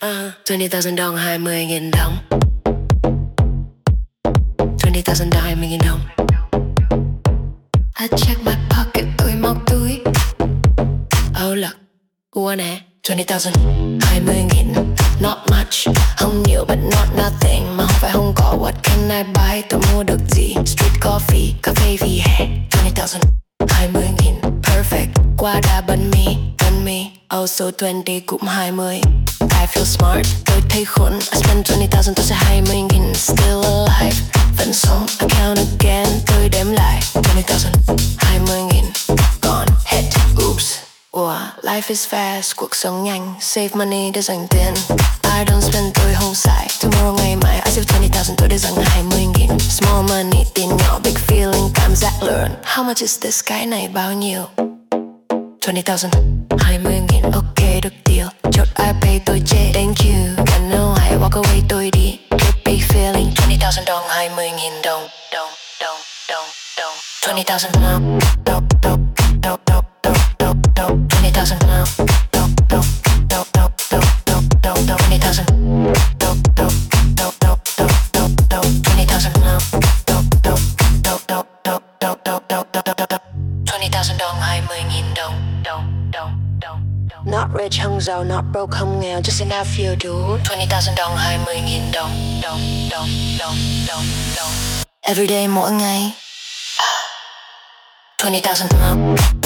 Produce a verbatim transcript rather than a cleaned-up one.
Uh, twenty thousand đồng, hai mươi nghìn đồng. Twenty thousand đồng, hai mươi nghìn đồng. I check my pocket, tôi móc túi. Oh look, qua nè. Twenty thousand, hai mươi nghìn. Not much, không nhiều but not nothing. Mà không phải không có, what can I buy? Tôi mua được gì? Street coffee, cà phê vì hè. Twenty thousand, hai mươi nghìn. Perfect, qua đã bánh mì, bánh mì. Also twenty cũng hai mươi. I feel smart, tôi thấy khốn. I spend twenty thousand, tôi sẽ hai mươi nghìn. Still alive, vẫn sống. I count again, tôi đếm lại. Twenty thousand, hai mươi nghìn. Gone, head, oops. Ủa, life is fast, cuộc sống nhanh. Save money để dành tiền. I don't spend, tôi không xài. Tomorrow ngày mai, I save twenty thousand, tôi để dành hai mươi nghìn. Small money, tiền nhỏ, big feeling, cảm giác lớn. How much is this, cái này bao nhiêu? Twenty thousand, hai mươi nghìn, ok được deal. Chốt iPay tôi chê, thank you. Cả know I walk away tôi đi. Good big feeling, twenty thousand đồng, hai mươi nghìn đồng. Đồng, đồng, đồng, đồng. Twenty thousand now, đồng, đồng, đồng, đồng, đồng, đồng, đồng. Twenty thousand now, đồng, đồng, đồng, đồng, đồng, đồng, đồng, đồng. Twenty thousand, đồng, đồng, đồng, đồng, đồng, đồng, đồng. Twenty thousand now, đồng, đồng, đồng, đồng, đồng, đồng, đồng, đồng, đồng, đồng, đồng. Twenty thousand đồng, hai mươi nghìn đồng. Đồng, đồng, đồng, đồng. Not rich không giàu, not broke không nghèo, just enough you do. Twenty thousand đồng, hai mươi nghìn đồng. Đồng, đồng, đồng, đồng, đồng. Everyday mỗi ngày. Twenty thousand now.